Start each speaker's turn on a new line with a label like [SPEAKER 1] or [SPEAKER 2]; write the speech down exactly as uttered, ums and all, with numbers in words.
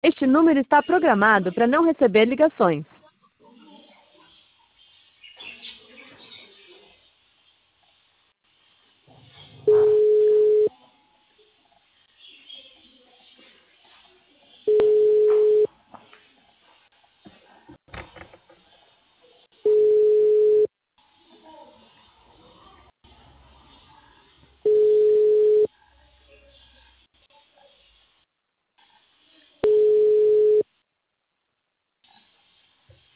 [SPEAKER 1] Este número está programado para não receber ligações.